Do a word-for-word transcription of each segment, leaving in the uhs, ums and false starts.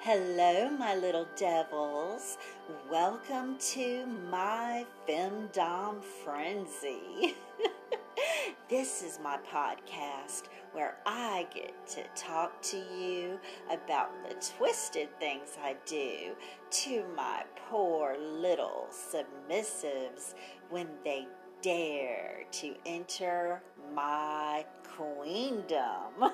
Hello, my little devils. Welcome to my Femdom Frenzy. This is my podcast where I get to talk to you about the twisted things I do to my poor little submissives when they dare to enter my queendom.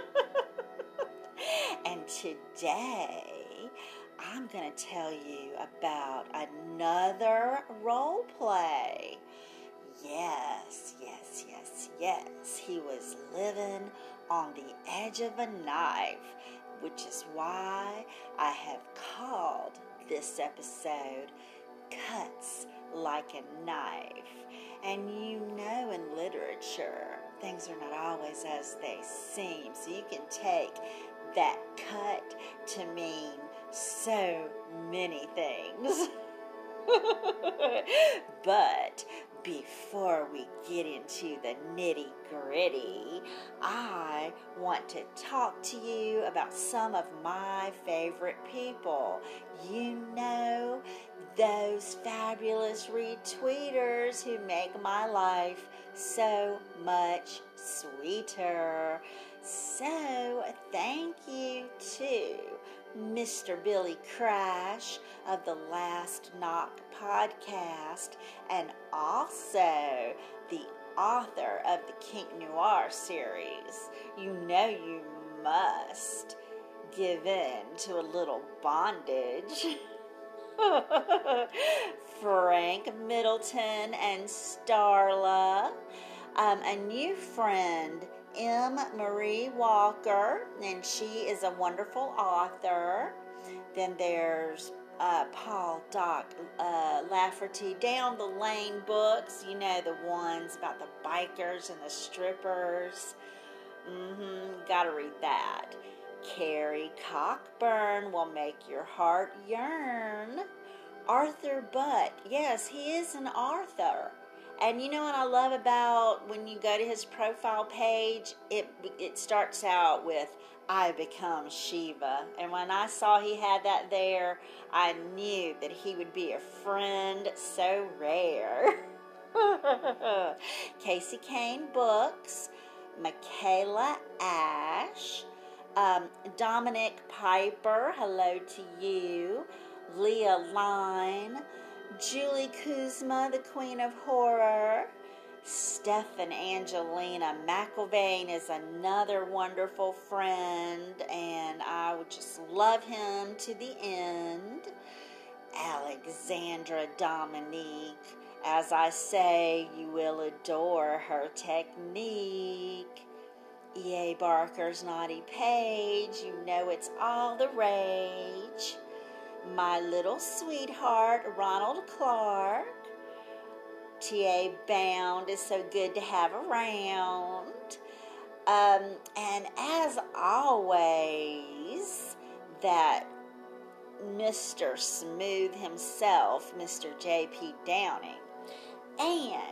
And today, I'm going to tell you about another role play. Yes, yes, yes, yes. He was living on the edge of a knife, which is why I have called this episode Cuts Like a Knife. And you know, in literature, things are not always as they seem. So you can take that cut to mean so many things. But before we get into the nitty-gritty, I want to talk to you about some of my favorite people. You know, those fabulous retweeters who make my life so much sweeter. So, thank you to Mister Billy Crash of the Last Knock podcast, and also the author of the Kink Noir series. You know you must give in to a little bondage. Frank Middleton and Starla. Um, a new friend, M. Marie Walker, and she is a wonderful author. Then there's uh, Paul Doc uh, Lafferty, Down the Lane books, you know, the ones about the bikers and the strippers. Mm-hmm, gotta read that. Carrie Cockburn will make your heart yearn. Arthur Butt, yes, he is an author. And you know what I love about when you go to his profile page? It it starts out with, I become Shiva. And when I saw he had that there, I knew that he would be a friend so rare. Casey Kane Books, Michaela Ash, um, Dominic Piper, hello to you, Leah Line, Julie Kuzma, the Queen of Horror. Steph and Angelina McIlvain is another wonderful friend, and I would just love him to the end. Alexandra Dominique, as I say, you will adore her technique. E A. Barker's Naughty Page, you know it's all the rage. My little sweetheart, Ronald Clark. T A. Bound is so good to have around. Um, and as always, that Mister Smooth himself, Mister J P. Downing. And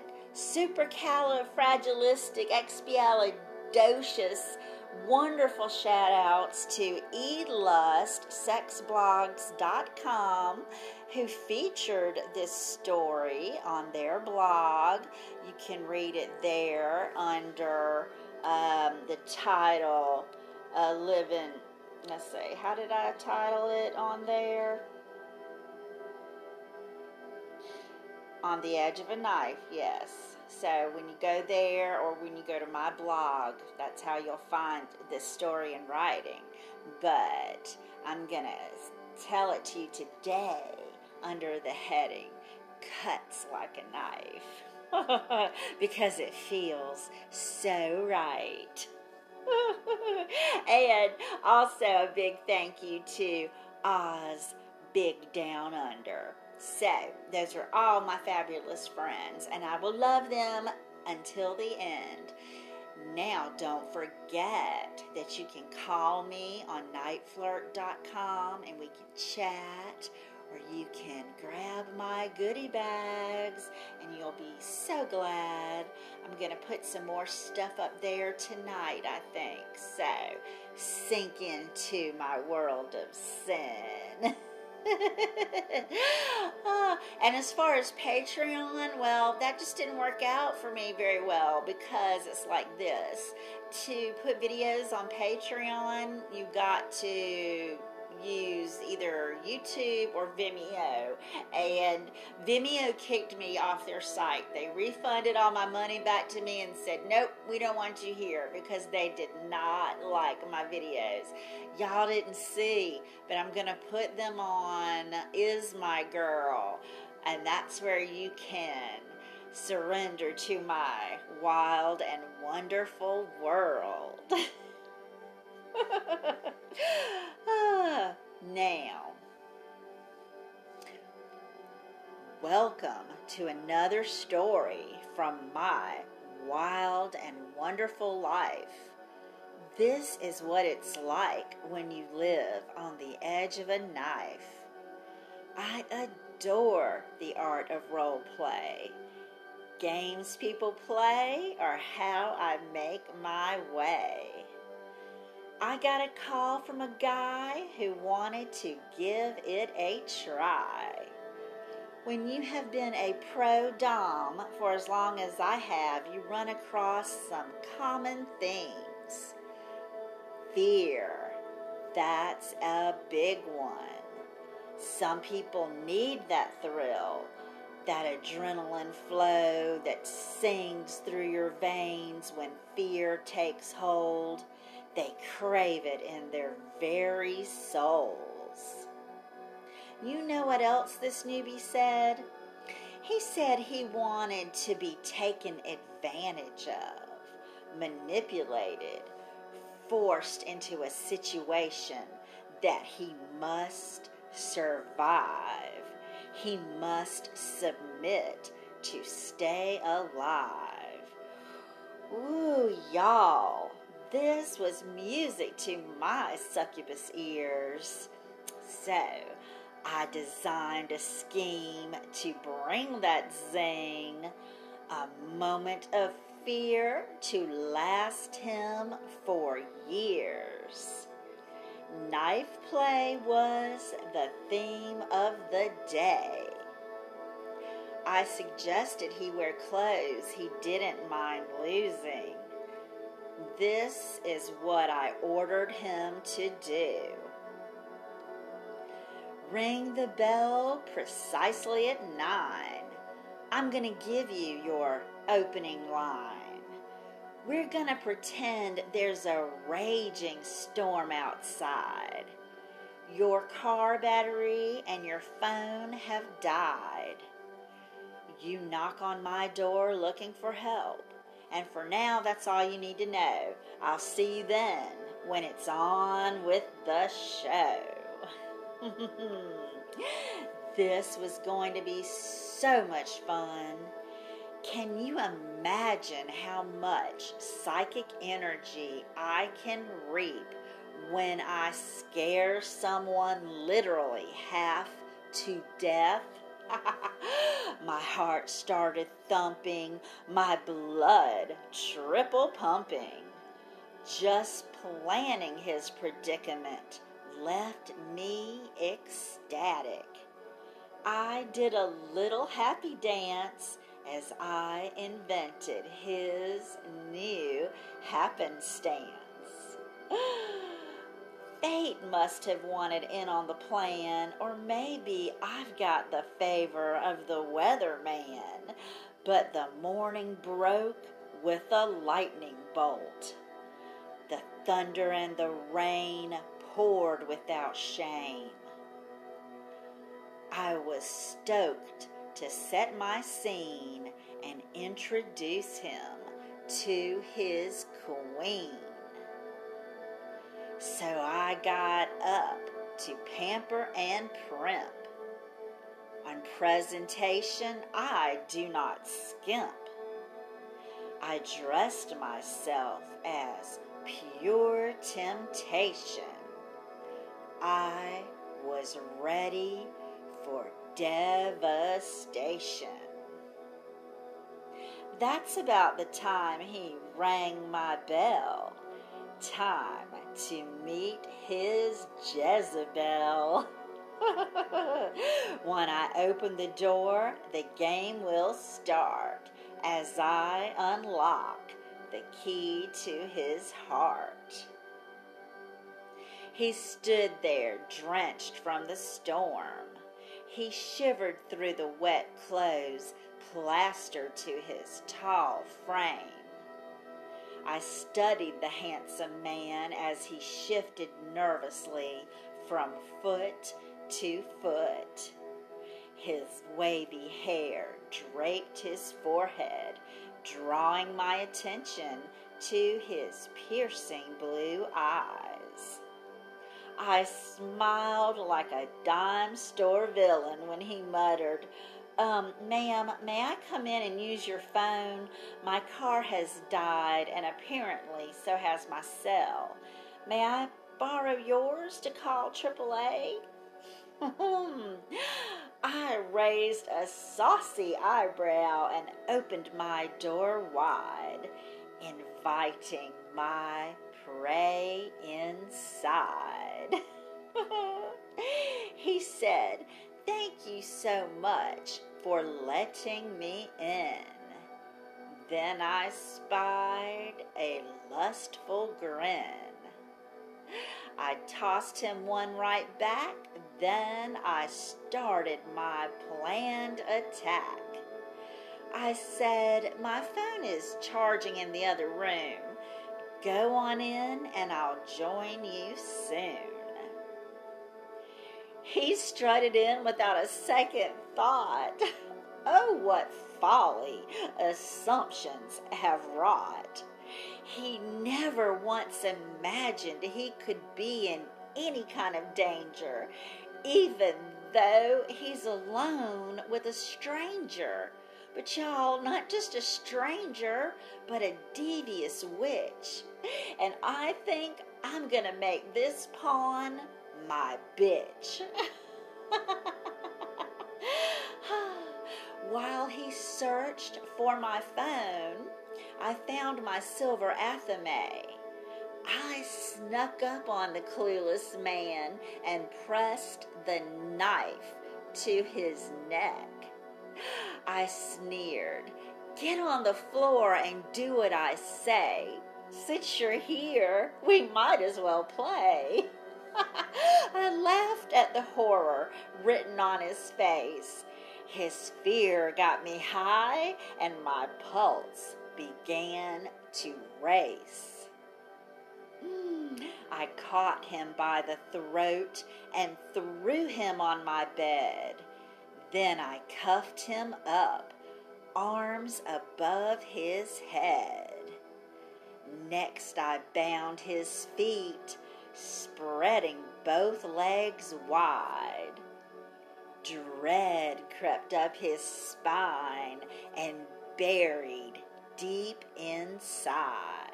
supercalifragilisticexpialidocious, wonderful shout outs to elust sex blogs dot com, who featured this story on their blog. You can read it there under um, the title uh, Living, let's see, how did I title it on there? On the Edge of a Knife, yes. So when you go there or when you go to my blog, that's how you'll find this story in writing. But I'm going to tell it to you today under the heading, Cuts Like a Knife. Because it feels so right. And also a big thank you to Oz Big Down Under. So, those are all my fabulous friends, and I will love them until the end. Now, don't forget that you can call me on night flirt dot com, and we can chat, or you can grab my goodie bags, and you'll be so glad. I'm going to put some more stuff up there tonight, I think. So, sink into my world of sin. uh, and as far as Patreon, well, that just didn't work out for me very well, because it's like this. To put videos on Patreon, you got to use either YouTube or Vimeo, and Vimeo kicked me off their site. They refunded all my money back to me and said, nope, we don't want you here, because they did not like my videos. Y'all didn't see, but I'm gonna put them on Is My Girl, and that's where you can surrender to my wild and wonderful world. Now, welcome to another story from my wild and wonderful life. This is what it's like when you live on the edge of a knife. I adore the art of role play. Games people play are how I make my way. I got a call from a guy who wanted to give it a try. When you have been a pro dom for as long as I have, you run across some common themes. Fear, that's a big one. Some people need that thrill, that adrenaline flow that sings through your veins when fear takes hold. They crave it in their very souls. You know what else this newbie said? He said he wanted to be taken advantage of, manipulated, forced into a situation that he must survive. He must submit to stay alive. Ooh, y'all. This was music to my succubus ears. So, I designed a scheme to bring that zing, a moment of fear to last him for years. Knife play was the theme of the day. I suggested he wear clothes he didn't mind losing. This is what I ordered him to do. Ring the bell precisely at nine. I'm going to give you your opening line. We're going to pretend there's a raging storm outside. Your car battery and your phone have died. You knock on my door looking for help. And for now, that's all you need to know. I'll see you then when it's on with the show. This was going to be so much fun. Can you imagine how much psychic energy I can reap when I scare someone literally half to death? My heart started thumping, my blood triple pumping. Just planning his predicament left me ecstatic. I did a little happy dance as I invented his new happenstance. Fate must have wanted in on the plan, or maybe I've got the favor of the weatherman. But the morning broke with a lightning bolt. The thunder and the rain poured without shame. I was stoked to set my scene and introduce him to his queen. So I got up to pamper and primp. On presentation, I do not skimp. I dressed myself as pure temptation. I was ready for devastation. That's about the time he rang my bell. Time to meet his Jezebel. When I open the door, the game will start as I unlock the key to his heart. He stood there drenched from the storm. He shivered through the wet clothes plastered to his tall frame. I studied the handsome man as he shifted nervously from foot to foot. His wavy hair draped his forehead, drawing my attention to his piercing blue eyes. I smiled like a dime store villain when he muttered, Um, ma'am, may I come in and use your phone? My car has died, and apparently so has my cell. May I borrow yours to call triple A? I raised a saucy eyebrow and opened my door wide, inviting my prey inside. He said, "Thank you so much for letting me in." Then I spied a lustful grin. I tossed him one right back, then I started my planned attack. I said, "My phone is charging in the other room. Go on in and I'll join you soon." He strutted in without a second thought. Oh, what folly assumptions have wrought. He never once imagined he could be in any kind of danger, even though he's alone with a stranger. But y'all, not just a stranger, but a devious witch. And I think I'm gonna make this pawn my bitch. While he searched for my phone, I found my silver athame. I snuck up on the clueless man and pressed the knife to his neck. I sneered, "Get on the floor and do what I say. Since you're here, we might as well play." I laughed at the horror written on his face. His fear got me high, and my pulse began to race. I caught him by the throat and threw him on my bed. Then I cuffed him up, arms above his head. Next I bound his feet, spreading both legs wide. Dread crept up his spine and buried deep inside.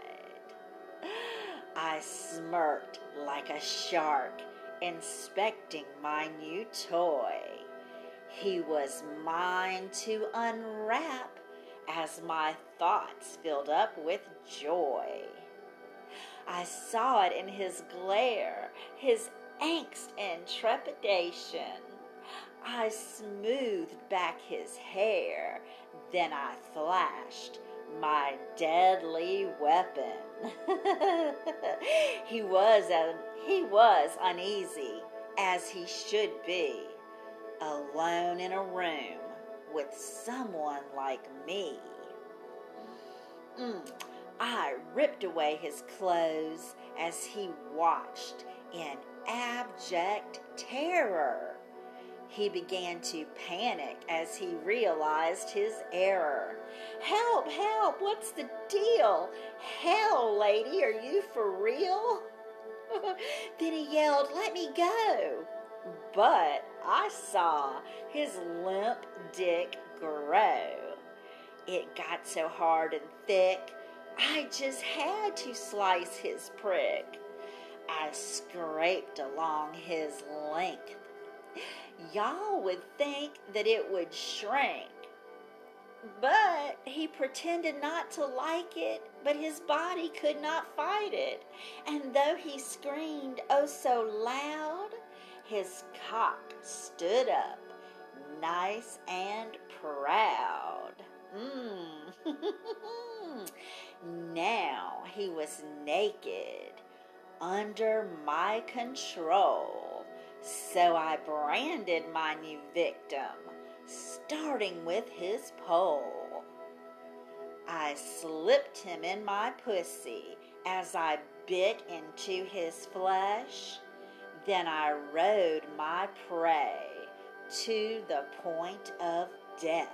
I smirked like a shark, inspecting my new toy. He was mine to unwrap as my thoughts filled up with joy. I saw it in his glare, his angst and trepidation. I smoothed back his hair, then I flashed my deadly weapon. he was a, he was uneasy, as he should be, alone in a room with someone like me. Mm. I ripped away his clothes as he watched in abject terror. He began to panic as he realized his error. "Help, help, what's the deal? Hell, lady, are you for real?" Then he yelled, "Let me go." But I saw his limp dick grow. It got so hard and thick, I just had to slice his prick. I scraped along his length Y'all would think that it would shrink. But he pretended not to like it, but his body could not fight it. And though he screamed oh so loud, his cock stood up, nice and proud. Mm. Now he was naked, under my control. So I branded my new victim, starting with his pole. I slipped him in my pussy as I bit into his flesh. Then I rode my prey to the point of death.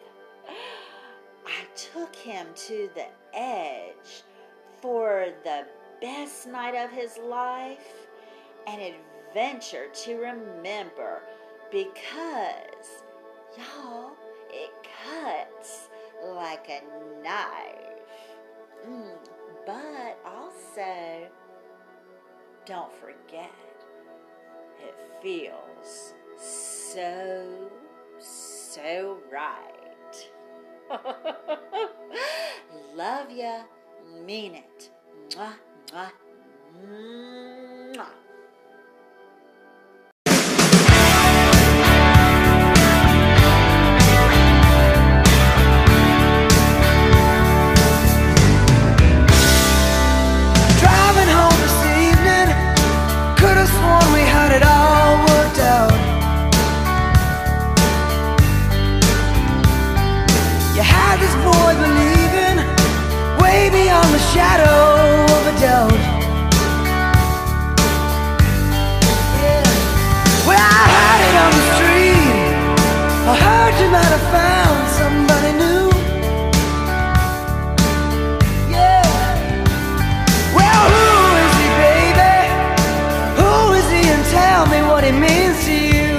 I took him to the edge for the best night of his life, an adventure to remember, because, y'all, it cuts like a knife. Mm, but also, don't forget, it feels so, so right. Love ya, mean it. Mwah, mwah, mwah. Driving home this evening, could have sworn we had it all worked out. You had this boy believing way beyond the shadow of a doubt. Yeah. Well, I heard it on the street, I heard you might have found somebody new. Yeah. Well, who is he, baby? Who is he, and tell me what he means to you?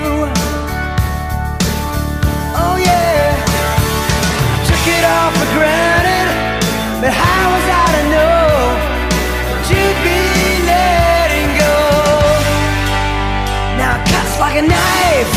Oh yeah, took it all for granted, but how was I to know that you'd be letting go? Now it cuts like a knife,